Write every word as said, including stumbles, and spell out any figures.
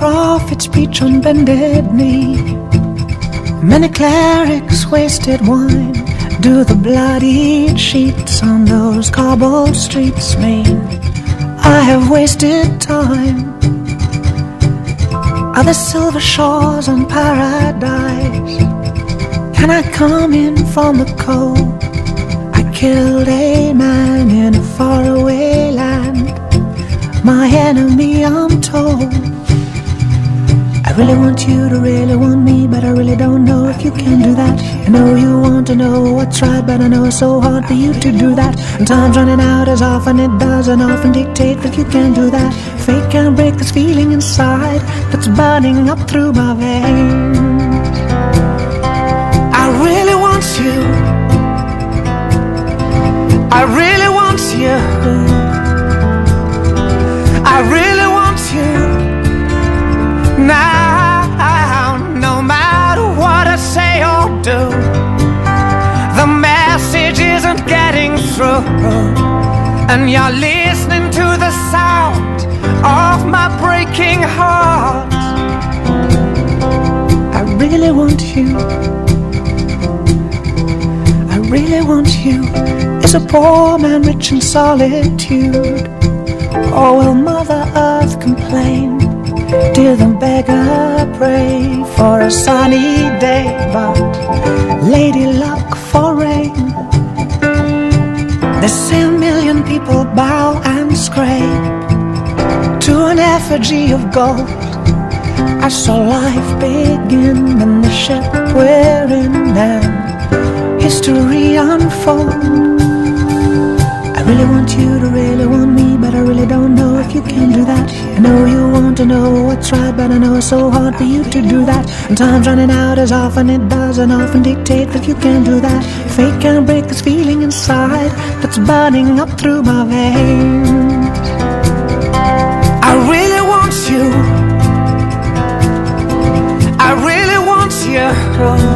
prophets preach on bended knee. Many clerics wasted wine. Do the bloodied sheets on those cobbled streets mean I have wasted time? Are there silver shores on paradise? Can I come in from the cold? I killed a man in a faraway land, my enemy I'm told. I really want you to really want me, but I really don't know if you can do that. I know you want to know what's right, but I know it's so hard for you to do that. And time's running out as often it does, and often dictate that you can't do that. Fate can't break this feeling inside that's burning up through my veins. I really want you. I really want you. I really want you now. No matter what I say or do, the message isn't getting through, and you're listening to the sound of my breaking heart. I really want you. I really want you. Is a poor man rich in solitude? Or will Mother Earth complain? Till the beggar pray for a sunny day, but Lady Luck for rain. They say a million people bow and scrape to an effigy of gold. I saw life begin in the ship we're in, and history unfold. I really want you to really want me, but I really don't know if you can do that. I know you want to know what's right, but I know it's so hard for you to do that. And time's running out as often it does, and often dictate that you can't do that. Fate can't break this feeling inside that's burning up through my veins. I really want you. I really want you.